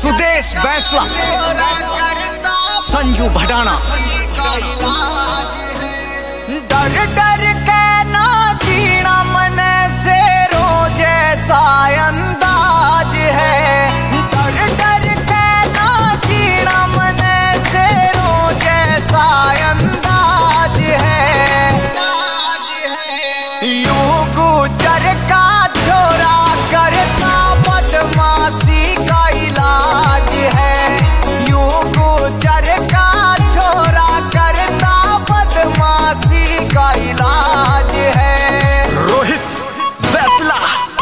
सुदेश बैसला, संजू भडाना। डर डर के ना जीना मन से रोज ऐसा अंदाज है। डर डर के ना जीना मन से रोज ऐसा अंदाज है। यूं गुजर का छोरा करता बदमाशी का इलाज है। यूं गुजर का छोरा करता बदमाशी का इलाज है। रोहित बैसला।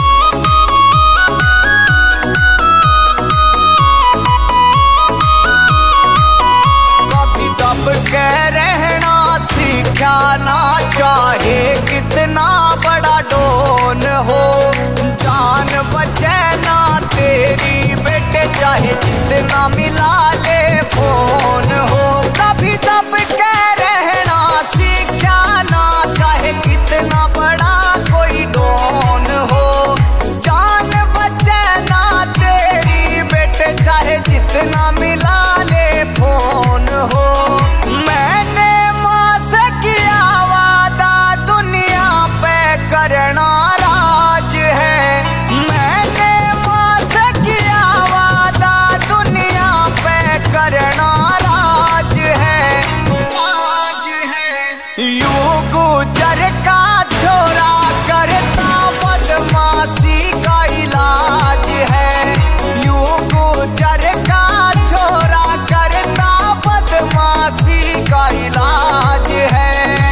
कभी दब के रहना सीखा ना, चाहे कितना बड़ा डोन हो। जान बचे ना तेरी बेटे, चाहे जितना मिला ले फोन हो। कभी दब के रहना सीखा ना, चाहे कितना बड़ा कोई डोन हो। जान बचे ना तेरी बेटे, चाहे जितना मिला ले फोन हो। मैंने माँ से किया वादा, दुनिया पे करना राज है। मैंने माँ से किया वादा, दुनिया पे करना राज है। यूं गुजर का छोरा करता बदमाशी का इलाज है। यूं गुजर का छोरा करता बदमाशी का इलाज है।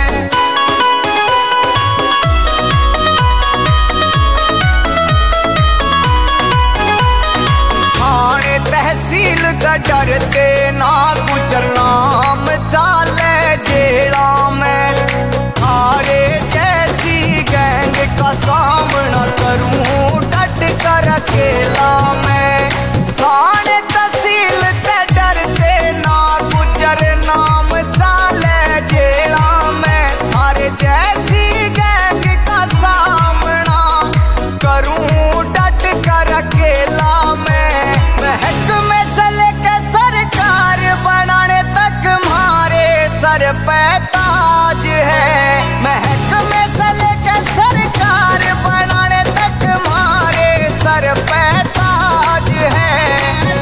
थाने तहसील का डरते ना गुजर नाम चाले जेड़ा में। थारे जैसी गैंग का सामना करूं डट कर अकेला मैं। थाने तहसील ते डरते ना गुजर नाम चाले जेड़ा में। थारे जैसी गैंग का सामना करूं डट कर अकेला मैं। महकमे से लेके सरकार बनाने तक मारे सर पे ताज है। महकमे से लेके सरकार बनाने तक मारे सर पे ताज है।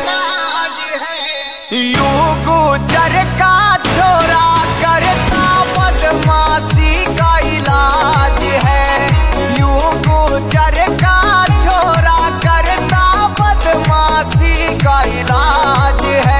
यूं गुजर का छोरा करता बदमाशी का इलाज है। यूं गुजर का छोरा करता बदमाशी का इलाज है।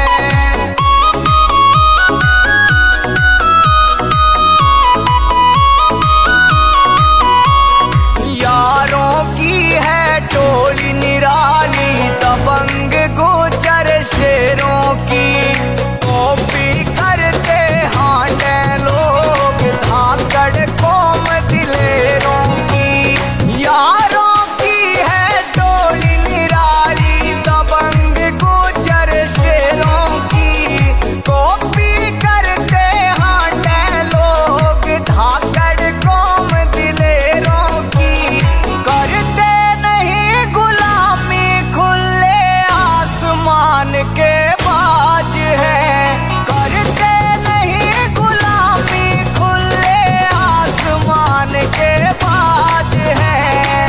यारों की है टोली निराली, दबंग गुजर शेरों की। कॉपी करते हांडे लोग, धाकड़ कौम दिलेरों की। यारों की है टोली निराली, दबंग गुजर शेरों की। कॉपी करते हांडे लोग, धाकड़ कौम दिलेरों की। करते नहीं गुलामी, खुले आसमान के बाज है। करते नहीं गुलामी, खुले आसमान के बाज है।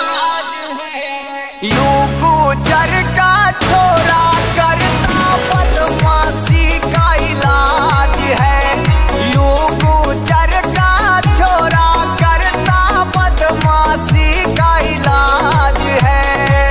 यूं गुजर का छोरा करता बदमाशी का इलाज है। यूं गुजर का छोरा करता बदमाशी का इलाज है।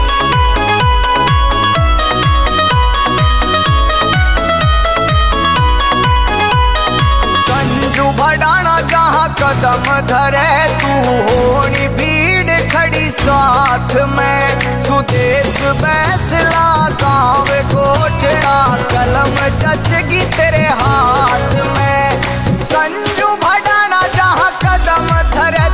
संजू भडाना जहाँ कदम धरे, तू होनी भीड़ खड़ी साथ में। सुदेश बैसला गाँव कोठड़ा, कलम जचगी तेरे हाथ में। संजू भडाना जहाँ कदम धरे,